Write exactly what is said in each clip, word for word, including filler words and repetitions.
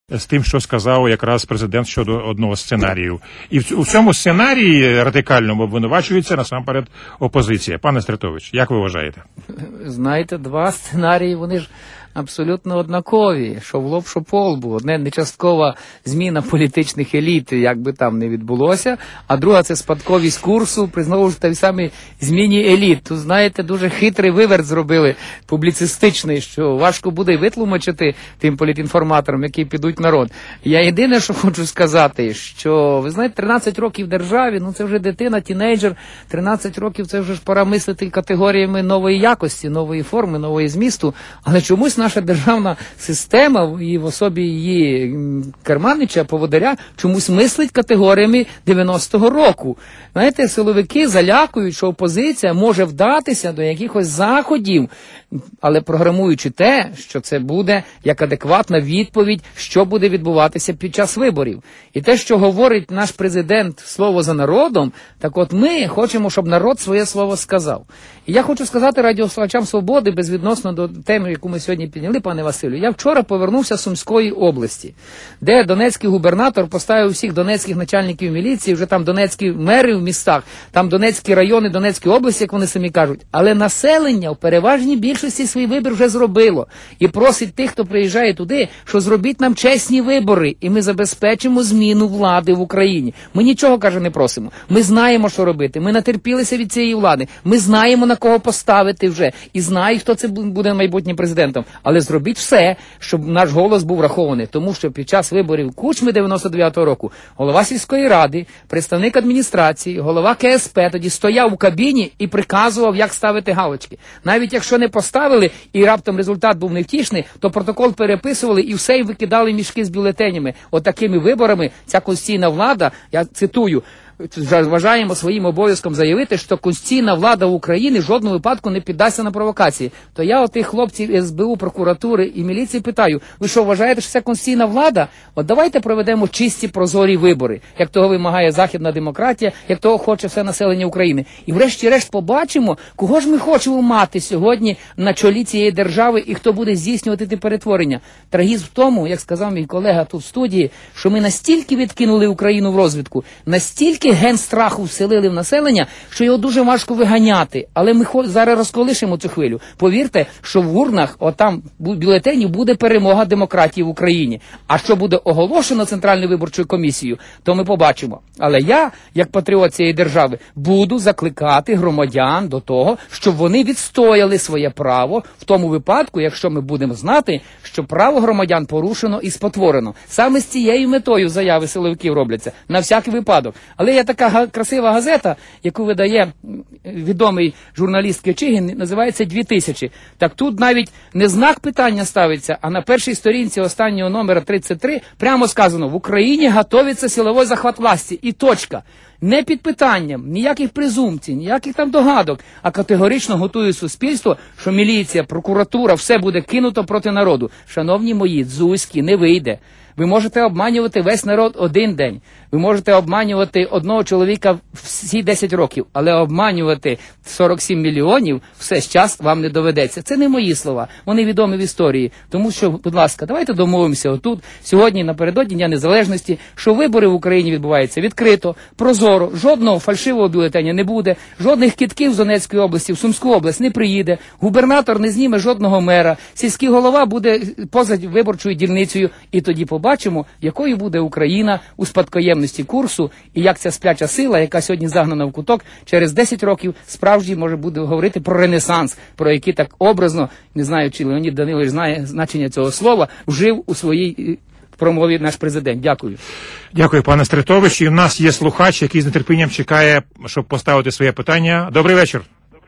з тим, що сказав якраз президент щодо одного з сценаріїв. І в цьому сценарії радикальному обвинувачується насамперед опозиція. Пане Стратович, як ви вважаєте? Знаєте, два сценарії, вони ж абсолютно однакові, що в лоб, що по лбу. Одне не часткова зміна політичних еліт, як би там не відбулося, а друга це спадковість курсу при знову ж таки самій зміні еліт. Тут, знаєте, дуже хитрий виверт зробили, публіцистичний, що важко буде витлумачити тим політінформаторам, які підуть в народ. Я єдине, що хочу сказати, що, ви знаєте, тринадцять років в державі, ну це вже дитина, тінейджер, тринадцять років це вже ж пора мислити категоріями нової якості, нової форми, нової змісту, але чомусь наша державна система, і в особі її керманича, поводаря, чомусь мислить категоріями дев'яностого року. Знаєте, силовики залякують, що опозиція може вдатися до якихось заходів, але програмуючи те, що це буде як адекватна відповідь, що буде відбуватися під час виборів. І те, що говорить наш президент слово за народом, так от ми хочемо, щоб народ своє слово сказав. І я хочу сказати радіослухачам «Свободи» безвідносно до теми, яку ми сьогодні підняли, пане Василю. Я вчора повернувся з Сумської області, де донецький губернатор поставив всіх донецьких начальників міліції, вже там донецькі мери в містах, там донецькі райони, Донецькі області, як вони самі кажуть. Але населення в переважній більшості свій вибір вже зробило. І просить тих, хто приїжджає туди, що зробіть нам чесні вибори, і ми забезпечимо зміну влади в Україні. Ми нічого, каже, не просимо. Ми знаємо, що робити. Ми натерпілися від цієї влади. Ми знаємо, на кого поставити вже. І знають, хто це буде майбутнім президентом. Але зробіть все, щоб наш голос був врахований. Тому що під час виборів Кучми дев'яносто дев'ятого року голова сільської ради, представник адміністрації, голова ка ес пе тоді стояв у кабіні і приказував, як ставити галочки. Навіть якщо не поставили і раптом результат був невтішний, то протокол переписували і все, і викидали мішки з бюлетенями. Отакими виборами ця конституційна влада, я цитую, вважаємо своїм обов'язком заявити, що конституційна влада в Україні в жодному випадку не піддасться на провокації. То я отих хлопців ес бе у, прокуратури і міліції питаю, ви що, вважаєте, що це конституційна влада? От давайте проведемо чисті прозорі вибори, як того вимагає західна демократія, як того хоче все населення України. І врешті-решт побачимо, кого ж ми хочемо мати сьогодні на чолі цієї держави і хто буде здійснювати ті перетворення. Трагізм в тому, як сказав мій колега тут в студії, що ми настільки відкинули Україну в розвідку, настільки ген страху вселили в населення, що його дуже важко виганяти. Але ми зараз розколишимо цю хвилю. Повірте, що в урнах, отам бюлетені, буде перемога демократії в Україні. А що буде оголошено Центральною виборчою комісією, то ми побачимо. Але я, як патріот цієї держави, буду закликати громадян до того, щоб вони відстояли своє право в тому випадку, якщо ми будемо знати, що право громадян порушено і спотворено. Саме з цією метою заяви силовиків робляться. На всякий випадок. Але є така га- красива газета, яку видає відомий журналіст Кичигін, називається «дві тисячі». Так тут навіть не знак питання ставиться, а на першій сторінці останнього номера тридцять три прямо сказано: в Україні готовиться силовий захват власті. І точка. Не під питанням, ніяких презумпцій, ніяких там догадок, а категорично готує суспільство, що міліція, прокуратура, все буде кинуто проти народу. Шановні мої, дзузькі, не вийде. Ви можете обманювати весь народ один день. Ви можете обманювати одного чоловіка всі десять років, але обманювати сорок сім мільйонів все ж час вам не доведеться. Це не мої слова, вони відомі в історії. Тому що, будь ласка, давайте домовимося отут, сьогодні, напередодні Дня Незалежності, що вибори в Україні відбуваються відкрито, прозоро, жодного фальшивого бюлетеня не буде, жодних кидків з Донецької області в Сумську область не приїде, губернатор не зніме жодного мера, сільський голова буде поза виборчою дільницею, і тоді побачимо, якою буде Україна у спадкоємності курсу, і як ця спляча сила, яка сьогодні загнана в куток, через десять років справді може буде говорити про ренесанс, про який так образно, не знаю, чи Леонід Данилович знає значення цього слова, вжив у своїй промові наш президент. Дякую. Дякую, пане Стратович. І в нас є слухач, який з нетерпінням чекає, щоб поставити своє питання. Добрий вечір.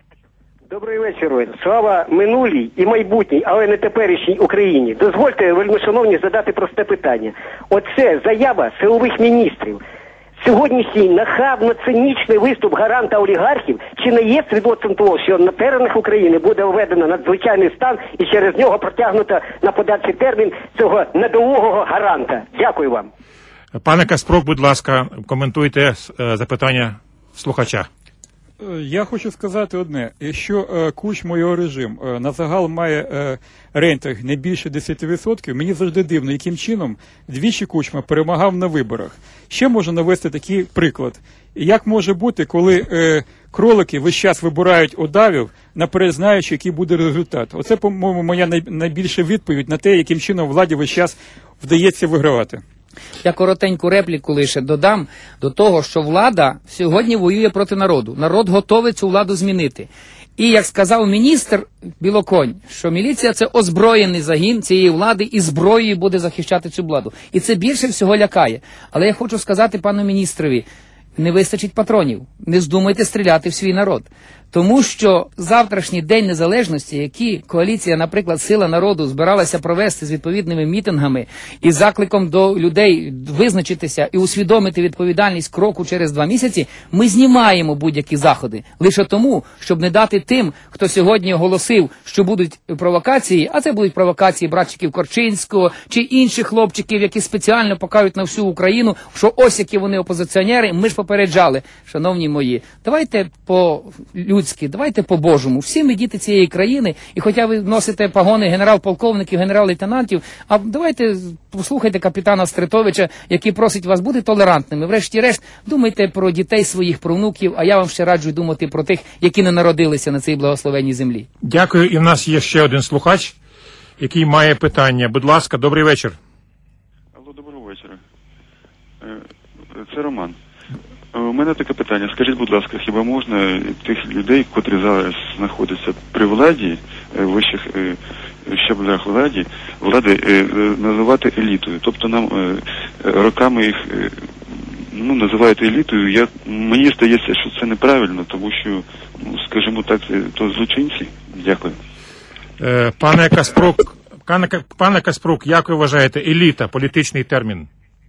Добрий вечір. Слава минулій і майбутній, але не теперішній Україні. Дозвольте, вельмишановні, задати просте питання. Оце заява силових міністрів. Сьогоднішній нахабно-цинічний виступ гаранта олігархів чи не є свідоцтвом того, що на теренах України буде введено надзвичайний стан і через нього протягнуто на подальший термін цього недолугого гаранта? Дякую вам. Пане Каспрук, будь ласка, коментуйте запитання слухача. Я хочу сказати одне. Якщо е, Кучма і його режим е, на загал має е, рейтинг не більше десять відсотків, мені завжди дивно, яким чином двічі Кучма перемагав на виборах. Ще можу навести такий приклад. Як може бути, коли е, кролики весь час вибирають удавів, наперед знаючи, який буде результат? Оце, по-моєму, моя най- найбільша відповідь на те, яким чином владі весь час вдається вигравати. Я коротеньку репліку лише додам до того, що влада сьогодні воює проти народу. Народ готовий цю владу змінити. І, як сказав міністр Білоконь, що міліція – це озброєний загін цієї влади і зброєю буде захищати цю владу. І це більше всього лякає. Але я хочу сказати пану міністрові, не вистачить патронів, не здумайте стріляти в свій народ. Тому що завтрашній День Незалежності, який коаліція, наприклад, Сила народу збиралася провести з відповідними мітингами і закликом до людей визначитися і усвідомити відповідальність кроку через два місяці, ми знімаємо будь-які заходи. Лише тому, щоб не дати тим, хто сьогодні оголосив, що будуть провокації, а це будуть провокації братчиків Корчинського чи інших хлопчиків, які спеціально покажуть на всю Україну, що ось які вони опозиціонери, ми ж попереджали. Шановні мої, давайте по людськи, давайте по-божому. Всі ми діти цієї країни, і хоча ви носите погони генерал-полковників, генерал-лейтенантів, а давайте послухайте капітана Стритовича, який просить вас бути толерантними. Врешті-решт, думайте про дітей своїх, про внуків, а я вам ще раджу думати про тих, які не народилися на цій благословенній землі. Дякую. І в нас є ще один слухач, який має питання. Будь ласка, добрий вечір. Алло, доброго вечора. Це Роман. У мене таке питання. Скажіть, будь ласка, хіба можна тих людей, котрі зараз знаходяться при владі, вищих щаблях владі, влади, називати елітою? Тобто нам роками їх ну, називають елітою. Я, мені здається, що це неправильно, тому що, ну, скажімо так, то злочинці. Дякую. Пане Каспрук, пане Каспрук, як ви вважаєте, еліта, політичний термін?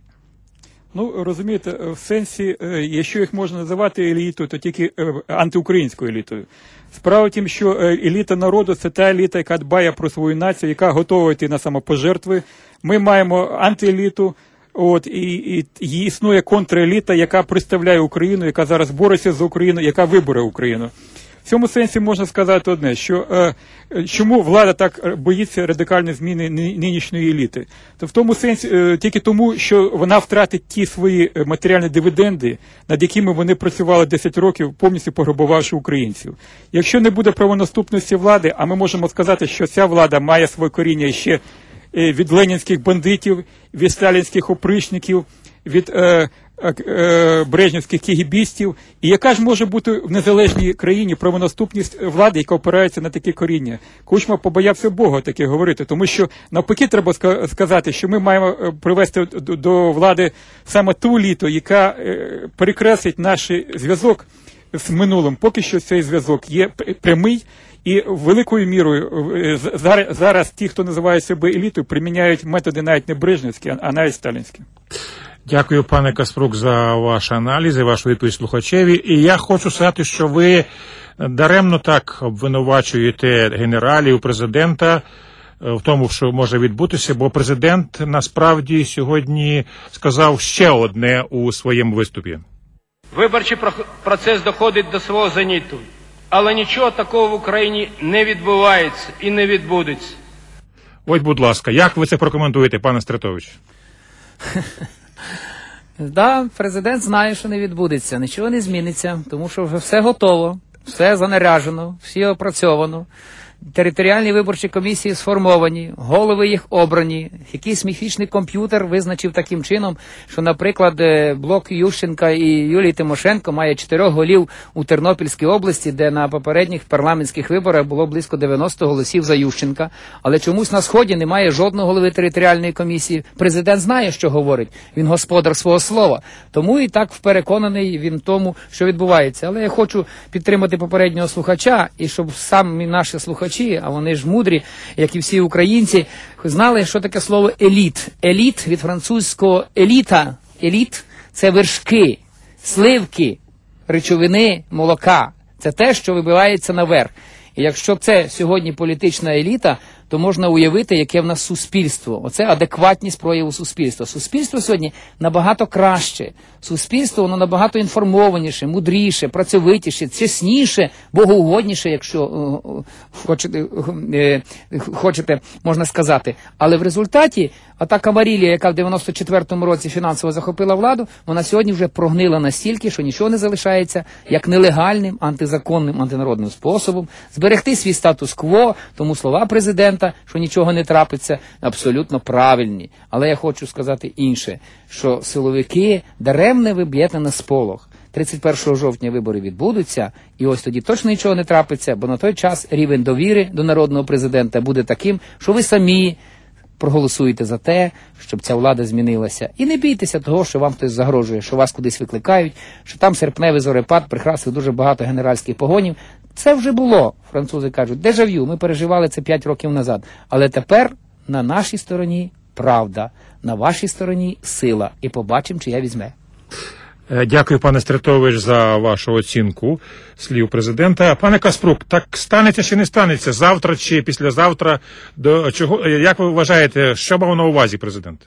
Ну, розумієте, в сенсі, якщо їх можна називати елітою, то тільки антиукраїнською елітою. Справа в тім, що еліта народу – це та еліта, яка дбає про свою націю, яка готова йти на самопожертви. Ми маємо антиеліту, от, і, і, і існує контреліта, яка представляє Україну, яка зараз бореться за Україну, яка вибере Україну. В цьому сенсі можна сказати одне, що е, чому влада так боїться радикальної зміни нинішньої еліти? То в тому сенсі е, тільки тому, що вона втратить ті свої матеріальні дивіденди, над якими вони працювали десять років, повністю пограбувавши українців. Якщо не буде правонаступності влади, а ми можемо сказати, що ця влада має своє коріння ще від ленінських бандитів, від сталінських опричників, від е, е, брежнівських кегібістів. І яка ж може бути в незалежній країні правонаступність влади, яка опирається на такі коріння? Кучма побоявся Бога таке говорити, тому що навпаки треба сказати, що ми маємо привести до влади саме ту еліту, яка е, перекреслить наш зв'язок з минулим. Поки що цей зв'язок є прямий, і великою мірою зараз, зараз ті, хто називає себе елітою, приміняють методи навіть не брежнівські, а навіть сталінські. Дякую, пане Каспрук, за ваш аналіз і вашу відповідь слухачеві. І я хочу сказати, що ви даремно так обвинувачуєте генералів, президента в тому, що може відбутися, бо президент насправді сьогодні сказав ще одне у своєму виступі. Виборчий процес доходить до свого зеніту. Але нічого такого в Україні не відбувається і не відбудеться. Ось, будь ласка, як ви це прокоментуєте, пане Стритович? Да, президент знає, що не відбудеться, нічого не зміниться, тому що вже все готово, все занаряжено, всі опрацьовано. Територіальні виборчі комісії сформовані, голови їх обрані. Якийсь міфічний комп'ютер визначив таким чином, що, наприклад, блок Ющенка і Юлії Тимошенко має чотирьох голів у Тернопільській області, де на попередніх парламентських виборах було близько дев'яносто голосів за Ющенка. Але чомусь на Сході немає жодного голови територіальної комісії. Президент знає, що говорить. Він господар свого слова. Тому і так переконаний він в тому, що відбувається. Але я хочу підтримати попереднього слухача, і щоб самі наші слухачі, а вони ж мудрі, як і всі українці, знали, що таке слово еліт. Еліт від французького еліта. Еліт – це вершки, сливки, речовини, молока. Це те, що вибивається наверх. І якщо це сьогодні політична еліта, то можна уявити, яке в нас суспільство. Оце адекватність прояву суспільства. Суспільство сьогодні набагато краще. Суспільство, воно набагато інформованіше, мудріше, працьовитіше, чесніше, богоугодніше, якщо е, хочете, е, хочете, можна сказати. Але в результаті атака Марілія, яка в дев'яносто четвертому році фінансово захопила владу, вона сьогодні вже прогнила настільки, що нічого не залишається, як нелегальним, антизаконним, антинародним способом зберегти свій статус-кво, тому слова президента, що нічого не трапиться, абсолютно правильні. Але я хочу сказати інше, що силовики даремне ви б'єте на сполох. тридцять першого жовтня вибори відбудуться, і ось тоді точно нічого не трапиться, бо на той час рівень довіри до народного президента буде таким, що ви самі проголосуєте за те, щоб ця влада змінилася. І не бійтеся того, що вам хтось загрожує, що вас кудись викликають, що там серпневий зорепад прикрасив дуже багато генеральських погонів. Це вже було, французи кажуть, дежавю, ми переживали це п'ять років назад. Але тепер на нашій стороні правда, на вашій стороні сила. І побачимо, чи я візьме. Дякую, пане Стратович, за вашу оцінку слів президента. Пане Каспрук, так станеться чи не станеться? Завтра чи післязавтра? До чого, як ви вважаєте, що мав на увазі президент?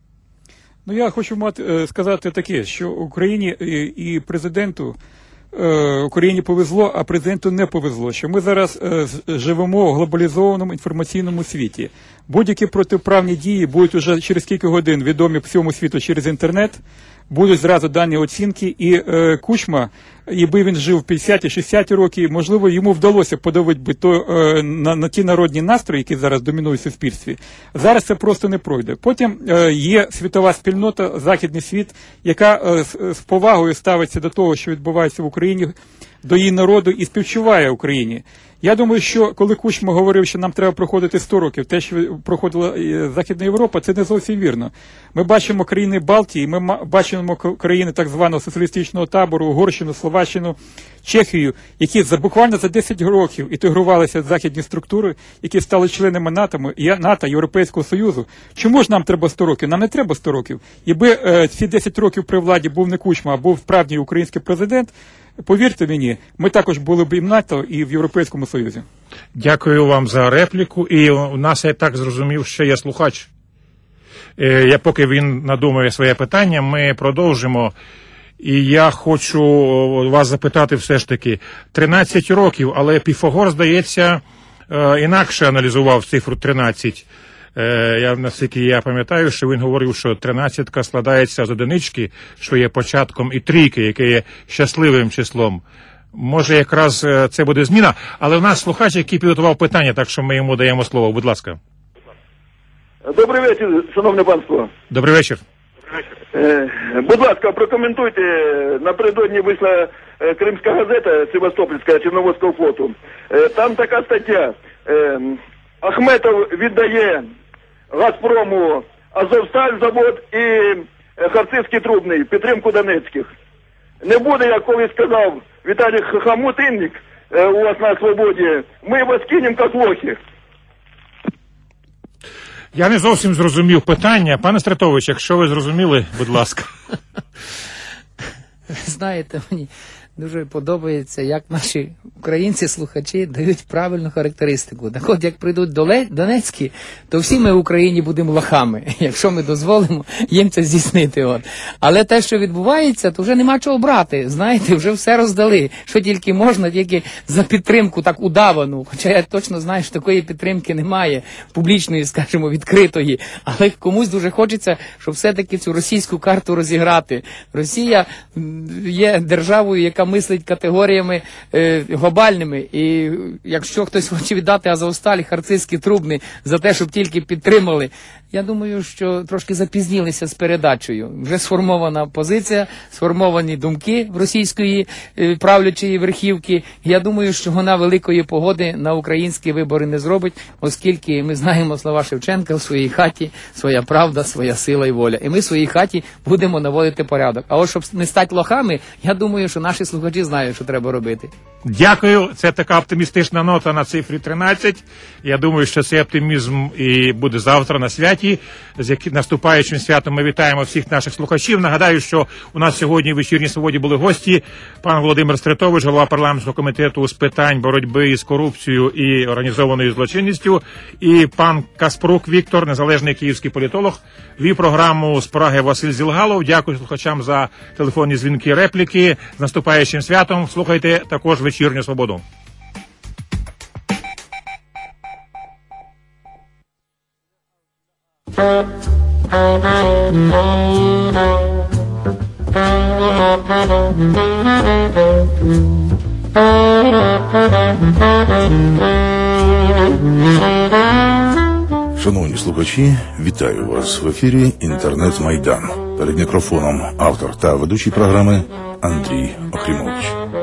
Ну, я хочу мати, сказати таке, що Україні і президенту, Україні повезло, а президенту не повезло, що ми зараз живемо в глобалізованому інформаційному світі. Будь-які протиправні дії будуть уже через кілька годин відомі всьому світу через інтернет, будуть зразу дані оцінки, і е, Кучма, якби він жив в п'ятдесяті-шістдесяті роки, можливо, йому вдалося подавити би то, е, на, на ті народні настрої, які зараз домінують в суспільстві. Зараз це просто не пройде. Потім е, є світова спільнота, західний світ, яка е, з, з повагою ставиться до того, що відбувається в Україні, до її народу і співчуває Україні. Я думаю, що коли Кучма говорив, що нам треба проходити сто років, те, що проходила Західна Європа, це не зовсім вірно. Ми бачимо країни Балтії, ми бачимо країни так званого соціалістичного табору, Угорщину, Словаччину, Чехію, які за буквально за десять років інтегрувалися в західні структури, які стали членами НАТО, НАТО, Європейського Союзу. Чому ж нам треба сто років? Нам не треба сто років. Якби е, ці десять років при владі був не Кучма, а був справжній український президент, повірте мені, ми також були б і в НАТО, і в Європейському Союзі. Дякую вам за репліку. І у нас, я так зрозумів, ще є слухач. Я, поки він надумає своє питання, ми продовжимо. І я хочу вас запитати все ж таки. тринадцять років, але Піфагор, здається, інакше аналізував цифру тринадцять. Я, наскільки я пам'ятаю, що він говорив, що тринадцятка складається з одинички, що є початком, і трійки, яке є щасливим числом. Може, якраз це буде зміна, але в нас слухач, який підготував питання, так що ми йому даємо слово. Будь ласка. Добрий вечір, шановне панство. Добрий вечір. Е, будь ласка, прокоментуйте. Напередодні вийшла е, Кримська газета Севастопольська Чорноморського флоту. Е, там така стаття. Е, Ахметов віддає Газпрому Азовсталь завод і Харцизький трубний, підтримку Донецьких. Не буде, як колись сказав Віталій Хомутинник е, у вас на свободі, ми вас кинемо, як лохи. Я не зовсім зрозумів питання. Пане Стратович, якщо ви зрозуміли, будь ласка. Знаєте, мені дуже подобається, як наші українці-слухачі дають правильну характеристику. Так от, як прийдуть до Донецькі, то всі ми в Україні будемо лохами, якщо ми дозволимо їм це здійснити. От. Але те, що відбувається, то вже нема чого брати. Знаєте, вже все роздали. Що тільки можна, тільки за підтримку так удавану. Хоча я точно знаю, що такої підтримки немає, публічної, скажімо, відкритої. Але комусь дуже хочеться, щоб все-таки цю російську карту розіграти. Росія є державою, яка мислить категоріями е, глобальними, і якщо хтось хоче віддати Азовсталь, Харцизький трубний за те, щоб тільки підтримали, я думаю, що трошки запізнілися з передачею. Вже сформована позиція, сформовані думки в російської е, правлячої верхівки. Я думаю, що вона великої погоди на українські вибори не зробить, оскільки ми знаємо слова Шевченка: в своїй хаті своя правда, своя сила і воля. І ми в своїй хаті будемо наводити порядок. А от щоб не стати лохами, я думаю, що наші слухачі знають, що треба робити. Дякую. Це така оптимістична нота на цифрі тринадцять. Я думаю, що цей оптимізм і буде завтра на святі. З яким наступаючим святом ми вітаємо всіх наших слухачів. Нагадаю, що у нас сьогодні в вечірній свободі були гості. Пан Володимир Стритович, голова парламентського комітету з питань боротьби з корупцією і організованою злочинністю. І пан Каспрук Віктор, незалежний київський політолог, вів програму з Праги Василь Зілгалов. Дякую слухачам за телефонні дзвінки, репліки. З наступаючим святом. Слухайте також вечірню свободу. Шановні слухачі, вітаю вас в ефірі «Інтернет-Майдан». Перед мікрофоном автор та ведучий програми Андрій Охрімович.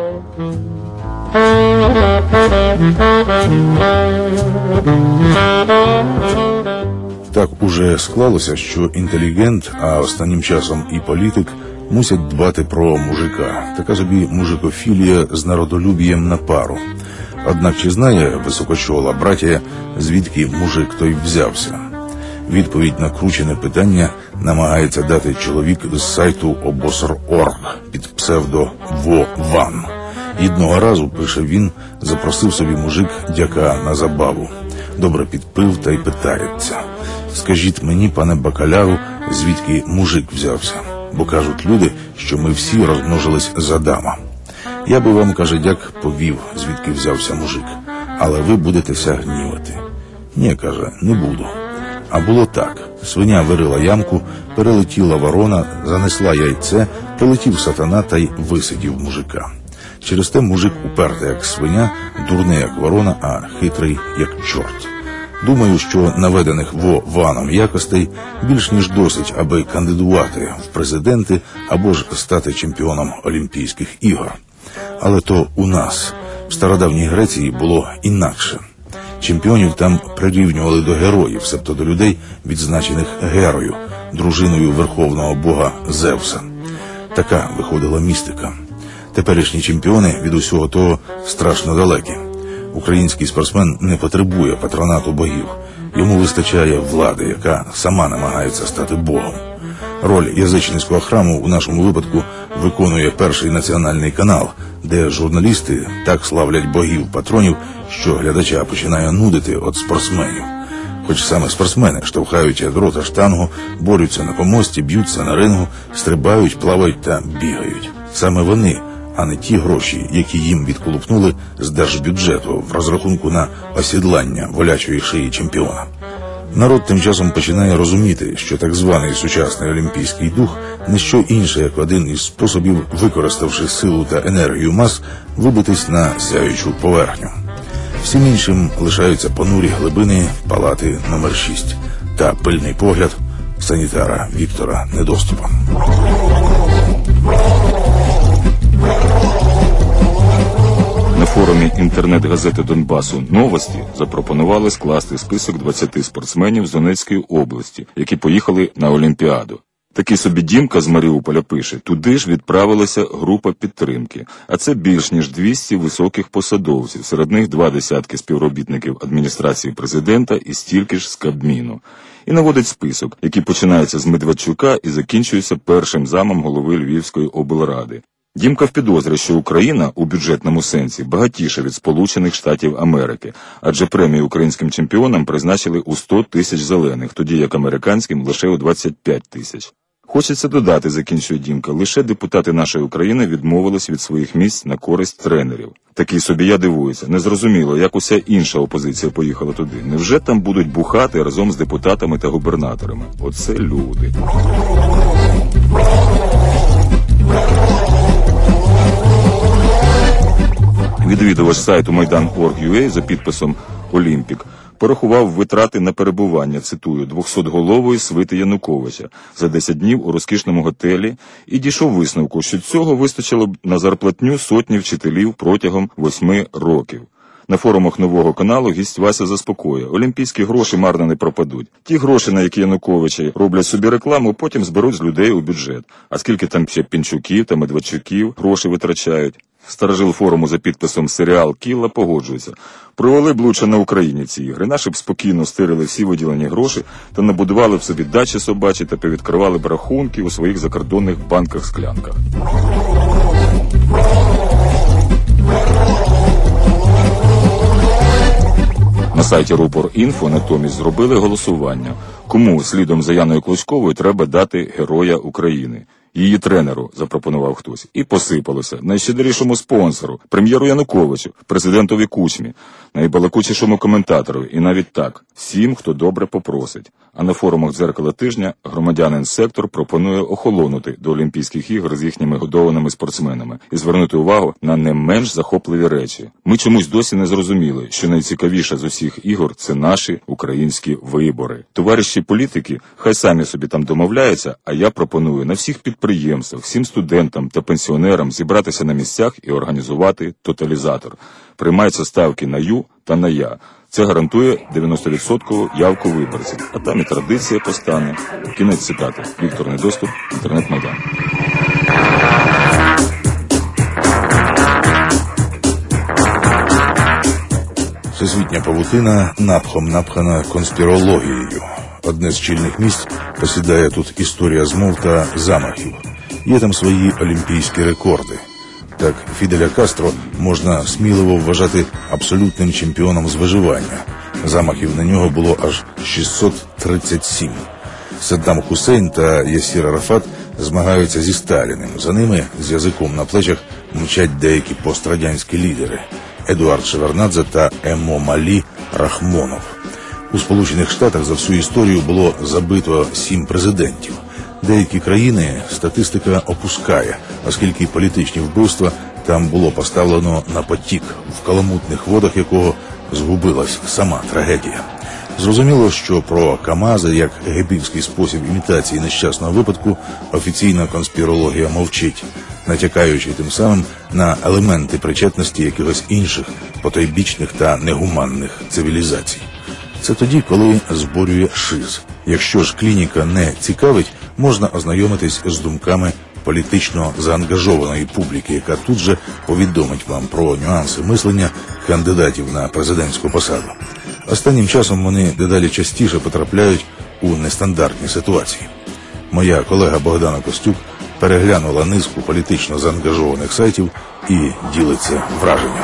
Так уже склалося, що інтелігент, а останнім часом і політик, мусять дбати про мужика. Така собі мужикофілія з народолюбієм на пару. Однак чи знає високочола братія, звідки мужик той взявся? Відповідь на кручене питання намагається дати чоловік з сайту обоср крапка орг під псевдо Во-Ван. Одного разу, пише він, запросив собі мужик дяка на забаву. Добре підпив та й питається: «Скажіть мені, пане бакаляру, звідки мужик взявся? Бо кажуть люди, що ми всі розмножились з Адама. Я би вам, каже дяк, повів, звідки взявся мужик, але ви будетеся гнівати». «Ні, каже, не буду. А було так. Свиня вирила ямку, перелетіла ворона, занесла яйце, прилетів сатана та й висидів мужика. Через те мужик упертий, як свиня, дурний, як ворона, а хитрий, як чорт. Думаю, що наведених Во-Ваном якостей більш ніж досить, аби кандидувати в президенти або ж стати чемпіоном Олімпійських ігор. Але то у нас, в стародавній Греції, було інакше. Чемпіонів там прирівнювали до героїв, себто до людей, відзначених Герою, дружиною верховного бога Зевса. Така виходила містика. Теперішні чемпіони від усього того страшно далекі. Український спортсмен не потребує патронату богів. Йому вистачає влади, яка сама намагається стати богом. Роль язичницького храму у нашому випадку виконує Перший національний канал, де журналісти так славлять богів-патронів, що глядача починає нудити від спортсменів. Хоч саме спортсмени штовхають ядро та штангу, борються на помості, б'ються на рингу, стрибають, плавають та бігають. Саме вони, а не ті гроші, які їм відколупнули з держбюджету в розрахунку на осідлання волячої шиї чемпіона. Народ тим часом починає розуміти, що так званий сучасний олімпійський дух – не що інше, як один із способів, використавши силу та енергію мас, вибитись на сяючу поверхню. Всім іншим лишаються понурі глибини палати номер шість та пильний погляд санітара Віктора Недоступа. На форумі інтернет-газети Донбасу «Новості» запропонували скласти список двадцяти спортсменів з Донецької області, які поїхали на Олімпіаду. Такий собі Дімка з Маріуполя пише: туди ж відправилася група підтримки, а це більш ніж двісті високих посадовців, серед них два десятки співробітників адміністрації президента і стільки ж з Кабміну. І наводить список, який починається з Медведчука і закінчується першим замом голови Львівської облради. Дімка впідозрює, що Україна у бюджетному сенсі багатіша від Сполучених Штатів Америки, адже премію українським чемпіонам призначили у сто тисяч зелених, тоді як американським лише у двадцять п'ять тисяч. Хочеться додати, закінчує Дімка, лише депутати нашої України відмовились від своїх місць на користь тренерів. Такий собі я дивуюся. Незрозуміло, як уся інша опозиція поїхала туди. Невже там будуть бухати разом з депутатами та губернаторами? Оце люди. Відвідувач сайту майдан крапка орг крапка ю а за підписом «Олімпік» порахував витрати на перебування, цитую, двохсотголової свити Януковича за десять днів у розкішному готелі і дійшов висновку, що цього вистачило б на зарплатню сотні вчителів протягом восьми років. На форумах нового каналу гість Вася заспокоює: олімпійські гроші марно не пропадуть. Ті гроші, на які Януковичі роблять собі рекламу, потім зберуть з людей у бюджет. А скільки там ще Пінчуків та Медведчуків гроші витрачають? Старожил форуму за підписом «Серіал Кілла» погоджується. Провели б лучше на Україні ці ігри. Наші б спокійно стирили всі виділені гроші та набудували б собі дачі собачі та повідкривали б рахунки у своїх закордонних банках-склянках. На сайті Рупор.Інфо натомість зробили голосування. Кому слідом за Яною Клочковою треба дати Героя України? Її тренеру, запропонував хтось. І посипалося. Найщедрішому спонсору, прем'єру Януковичу, президентові Кучмі, найбалакучішому коментатору. І навіть так, всім, хто добре попросить. А на форумах «Дзеркало тижня» громадянин сектор пропонує охолонути до Олімпійських ігор з їхніми годованими спортсменами і звернути увагу на не менш захопливі речі. Ми чомусь досі не зрозуміли, що найцікавіше з усіх ігор – це наші українські вибори. Товариші політики хай самі собі там домовляються, а я пропоную на всіх підприємствах, всім студентам та пенсіонерам зібратися на місцях і організувати тоталізатор. Приймаються ставки на «ю» та на «я». Це гарантує дев'яносто відсотків явку виборців. А там і традиція постане. Кінець цитати. Віктор Недоступ, Інтернет-Майдан. Всесвітня павутина напхом напхана конспірологією. Одне з чільних місць посідає тут історія змов та замахів. Є там свої олімпійські рекорди. Так, Фіделя Кастро можна сміливо вважати абсолютним чемпіоном з виживання. Замахів на нього було аж шістсот тридцять сім. Саддам Хусейн та Ясір Арафат змагаються зі Сталіним. За ними з язиком на плечах мчать деякі пострадянські лідери – Едуард Шеварднадзе та Емомалі Рахмонов. У Сполучених Штатах за всю історію було забито сім президентів. Деякі країни статистика опускає, оскільки політичні вбивства там було поставлено на потік, в каламутних водах якого згубилась сама трагедія. Зрозуміло, що про КАМАЗи як гебільський спосіб імітації нещасного випадку офіційна конспірологія мовчить, натякаючи тим самим на елементи причетності якихось інших потойбічних та негуманних цивілізацій. Це тоді, коли зборює ШИЗ. Якщо ж клініка не цікавить, можна ознайомитись з думками політично заангажованої публіки, яка тут же повідомить вам про нюанси мислення кандидатів на президентську посаду. Останнім часом вони дедалі частіше потрапляють у нестандартні ситуації. Моя колега Богдана Костюк переглянула низку політично заангажованих сайтів і ділиться враженням.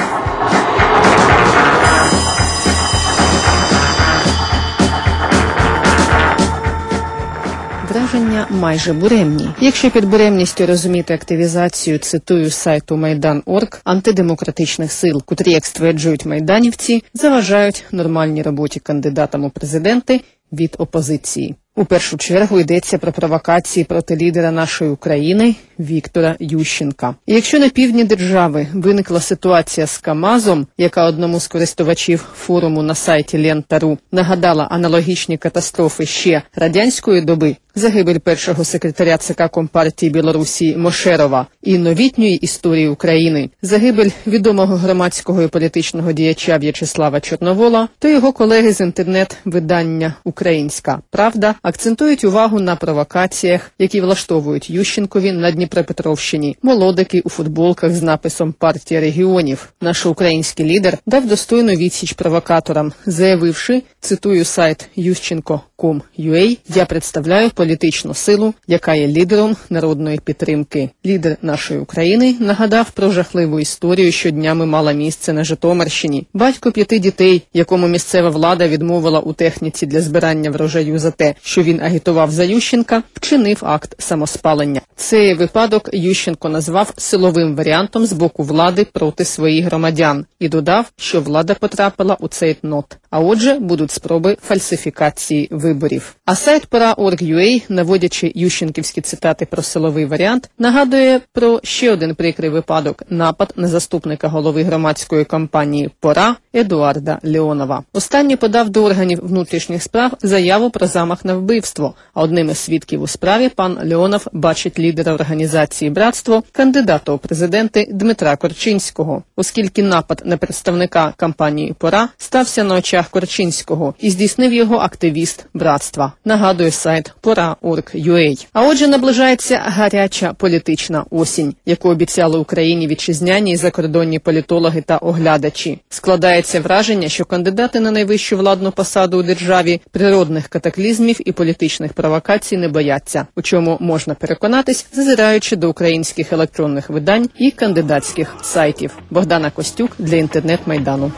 Враження майже буремні. Якщо під буремністю розуміти активізацію, цитую з сайту Майдан крапка орг, антидемократичних сил, котрі, як стверджують майданівці, заважають нормальній роботі кандидатам у президенти від опозиції. У першу чергу йдеться про провокації проти лідера нашої України Віктора Ющенка. І якщо на півдні держави виникла ситуація з КАМАЗом, яка одному з користувачів форуму на сайті Лента.ру нагадала аналогічні катастрофи ще радянської доби, загибель першого секретаря ЦК Компартії Білорусі Мошерова і новітньої історії України, загибель відомого громадського і політичного діяча В'ячеслава Чорновола, то його колеги з інтернет-видання «Українська правда» акцентують увагу на провокаціях, які влаштовують Ющенкові на Дніпропетровщині. Молодики у футболках з написом «Партія регіонів». Наш український лідер дав достойну відсіч провокаторам, заявивши, цитую сайт ющенко крапка ком крапка ю а, «Я представляю політичну силу, яка є лідером народної підтримки». Лідер нашої України нагадав про жахливу історію, що днями мала місце на Житомирщині. Батько п'яти дітей, якому місцева влада відмовила у техніці для збирання врожаю за те, що він агітував за Ющенка, вчинив акт самоспалення. Цей випадок Ющенко назвав силовим варіантом з боку влади проти своїх громадян і додав, що влада потрапила у цейтнот. А отже, будуть спроби фальсифікації виборів. А сайт пора крапка орг крапка ю а, наводячи ющенківські цитати про силовий варіант, нагадує про ще один прикрий випадок – напад на заступника голови громадської кампанії «Пора» Едуарда Леонова. Останній подав до органів внутрішніх справ заяву про замах на вбивство, а одним із свідків у справі пан Леонов бачить лідера лідера організації «Братство», кандидата у президенти Дмитра Корчинського, оскільки напад на представника кампанії «Пора» стався на очах Корчинського і здійснив його активіст «Братства», нагадує сайт пора крапка орг крапка ю а. А отже, наближається гаряча політична осінь, яку обіцяли Україні вітчизняні і закордонні політологи та оглядачі. Складається враження, що кандидати на найвищу владну посаду у державі природних катаклізмів і політичних провокацій не бояться, у чому можна переконатись, зазираючи до українських електронних видань і кандидатських сайтів. Богдана Костюк для інтернет-майдану.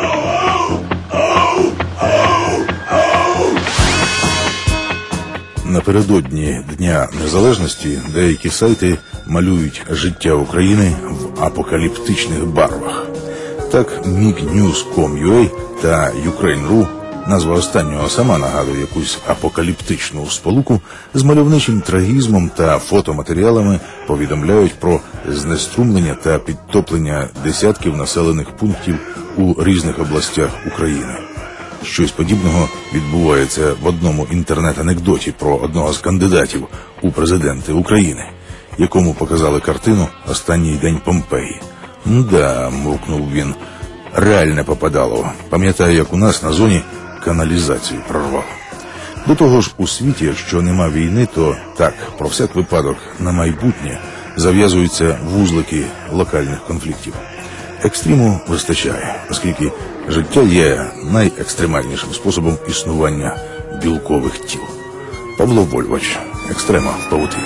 Напередодні Дня Незалежності деякі сайти малюють життя України в апокаліптичних барвах. Так, мік ньюз крапка ком крапка ю а та Ukraine.ru, назва останнього сама нагадує якусь апокаліптичну сполуку, з мальовничим трагізмом та фотоматеріалами повідомляють про знеструмлення та підтоплення десятків населених пунктів у різних областях України. Щось подібного відбувається в одному інтернет-анекдоті про одного з кандидатів у президенти України, якому показали картину «Останній день Помпеї». «Да», – мовкнув він, – «реальне попадало. Пам'ятаю, як у нас на зоні каналізацію прорвало». До того ж, у світі, якщо нема війни, то так, про всяк випадок, на майбутнє зав'язуються вузлики локальних конфліктів. Екстриму вистачає, оскільки життя є найекстремальнішим способом існування білкових тіл. Павло Вольвач, «Екстрема в павутині».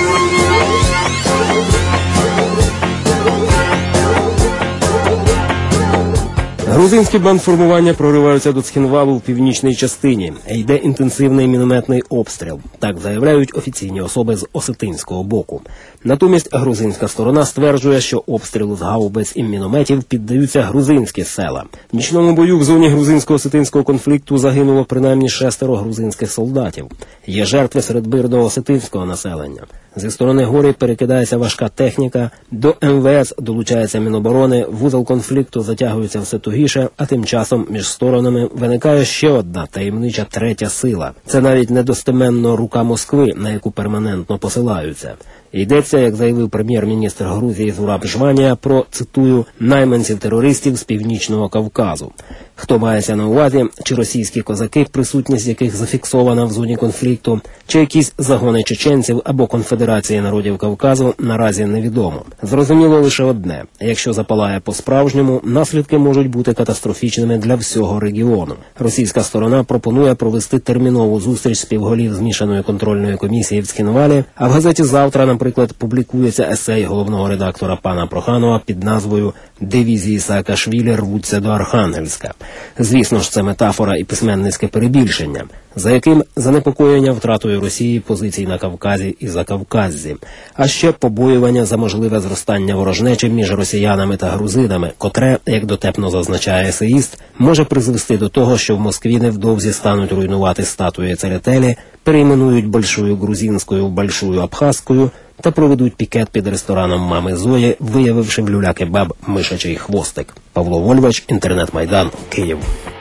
Грузинські бандформування прориваються до Цхінвалу в північній частині. Йде інтенсивний мінометний обстріл. Так заявляють офіційні особи з осетинського боку. Натомість грузинська сторона стверджує, що обстрілу з гаубиць і мінометів піддаються грузинські села. В нічному бою в зоні грузинсько-осетинського конфлікту загинуло принаймні шестеро грузинських солдатів. Є жертви серед мирного осетинського населення. Зі сторони гори перекидається важка техніка, до ем ве ес долучається Міноборони, вузол конфлікту затягується все тугіше, а тим часом між сторонами виникає ще одна таємнича третя сила. Це навіть недостеменно рука Москви, на яку перманентно посилаються. Йдеться, як заявив прем'єр-міністр Грузії Зураб Жванія, про, цитую, «найманців-терористів з Північного Кавказу». Хто мається на увазі, чи російські козаки, присутність яких зафіксована в зоні конфлікту, чи якісь загони чеченців або конфедерації народів Кавказу, наразі невідомо. Зрозуміло лише одне – якщо запалає по-справжньому, наслідки можуть бути катастрофічними для всього регіону. Російська сторона пропонує провести термінову зустріч співголів змішаної контрольної комісії в Цхінвалі, а в газеті «Завтра», наприклад, публікується есей головного редактора пана Проханова під назвою «Дивізії Саакашвілі рвуться до Архангельська». Звісно ж, це метафора і письменницьке перебільшення, за яким занепокоєння втратою Росії позицій на Кавказі і Закавказзі, а ще побоювання за можливе зростання ворожнечі між росіянами та грузинами, котре, як дотепно зазначає есеїст, може призвести до того, що в Москві невдовзі стануть руйнувати статуї Церетелі, перейменують Большую Грузинською в Большую Абхазькою та проведуть пікет під рестораном мами Зої, виявивши в люля-кебаб мишачий хвостик. Павло Вольвач, інтернет-майдан, Київ.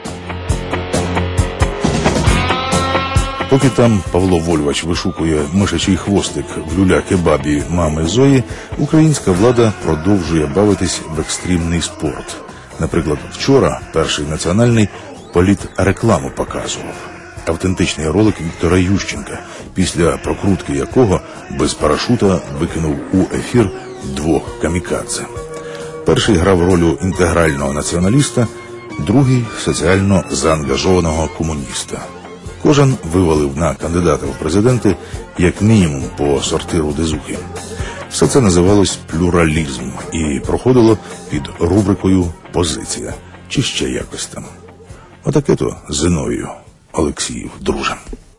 Поки там Павло Вольвач вишукує мишачий хвостик в люля-кебабі мами Зої, українська влада продовжує бавитись в екстремний спорт. Наприклад, вчора Перший національний політрекламу показував. Автентичний ролик Віктора Ющенка, після прокрутки якого без парашута викинув у ефір двох камікадзе. Перший грав роль інтегрального націоналіста, другий – соціально заангажованого комуніста. Кожен вивалив на кандидата в президенти як мінімум по сортиру дезухи. Все це називалось плюралізм і проходило під рубрикою «Позиція» чи ще якось там. Отаке-то Зиновію Олексіїв, друже.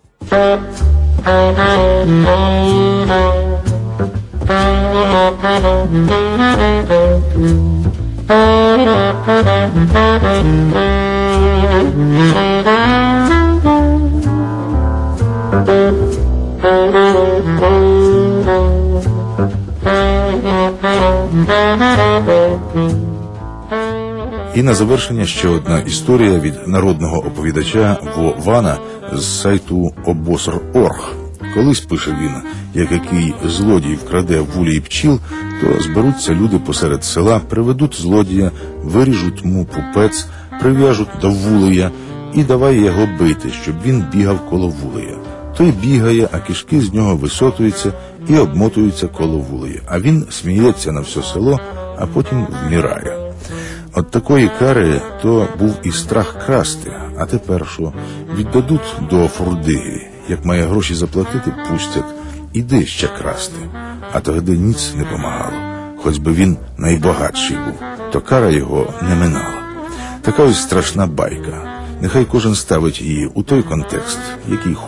І на завершення ще одна історія від народного оповідача Во Вана з сайту обоср крапка орг. Колись, пише він, як який злодій вкраде вулій пчіл, то зберуться люди посеред села, приведуть злодія, виріжуть му пупець, прив'яжуть до вулея і давай його бити, щоб він бігав коло вулея. Той бігає, а кишки з нього висотуються і обмотуються коло вулея. А він сміється на все село, а потім вмирає. От такої кари то був і страх красти, а тепер що? Віддадуть до фурдиги, як має гроші заплатити, пустять, іди ще красти. А тоді ніц не помагало, хоч би він найбагатший був, то кара його не минала. Така ось страшна байка. Нехай кожен ставить її у той контекст, який